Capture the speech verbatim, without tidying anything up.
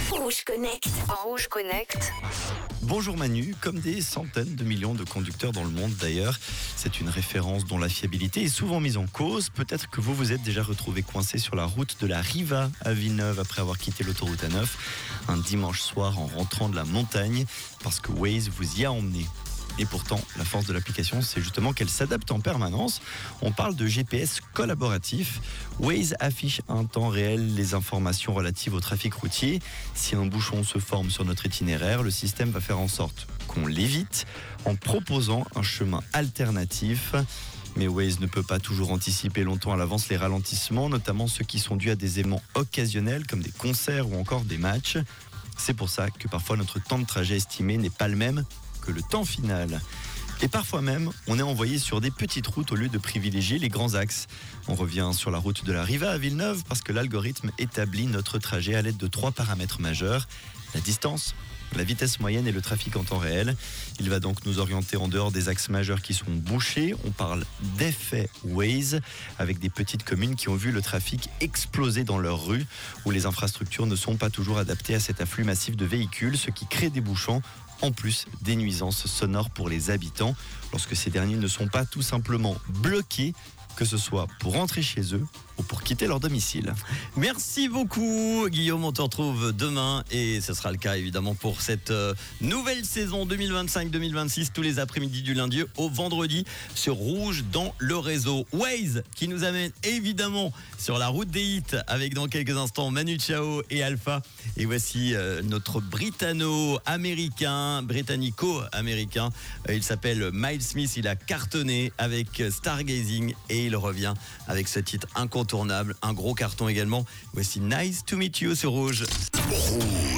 Rouge Connect. Rouge Connect. Bonjour Manu, comme des centaines de millions de conducteurs dans le monde d'ailleurs, c'est une référence dont la fiabilité est souvent mise en cause. Peut-être que vous vous êtes déjà retrouvé coincé sur la route de la Riva à Villeneuve après avoir quitté l'autoroute A neuf un dimanche soir en rentrant de la montagne parce que Waze vous y a emmené. Et pourtant, la force de l'application, c'est justement qu'elle s'adapte en permanence. On parle de G P S collaboratif. Waze affiche en temps réel les informations relatives au trafic routier. Si un bouchon se forme sur notre itinéraire, le système va faire en sorte qu'on l'évite en proposant un chemin alternatif. Mais Waze ne peut pas toujours anticiper longtemps à l'avance les ralentissements, notamment ceux qui sont dus à des événements occasionnels comme des concerts ou encore des matchs. C'est pour ça que parfois notre temps de trajet estimé n'est pas le même que le temps final. Et parfois même, on est envoyé sur des petites routes au lieu de privilégier les grands axes. On revient sur la route de la Riva à Villeneuve parce que l'algorithme établit notre trajet à l'aide de trois paramètres majeurs. La distance, la vitesse moyenne et le trafic en temps réel. Il va donc nous orienter en dehors des axes majeurs qui sont bouchés. On parle d'effet Waze avec des petites communes qui ont vu le trafic exploser dans leurs rues où les infrastructures ne sont pas toujours adaptées à cet afflux massif de véhicules, ce qui crée des bouchons. En plus des nuisances sonores pour les habitants, lorsque ces derniers ne sont pas tout simplement bloqués, que ce soit pour rentrer chez eux ou pour quitter leur domicile. Merci beaucoup Guillaume, on te retrouve demain et ce sera le cas évidemment pour cette euh, nouvelle saison deux mille vingt-cinq deux mille vingt-six tous les après-midi du lundi au vendredi sur Rouge dans le réseau. Waze qui nous amène évidemment sur la route des hits avec dans quelques instants Manu Chao et Alpha. Et voici euh, notre britanno-américain, britannico-américain. Euh, il s'appelle Miles Smith, il a cartonné avec Stargazing et il revient avec ce titre incontournable, un gros carton également. Voici Nice to Meet You sur Rouge. Rouge.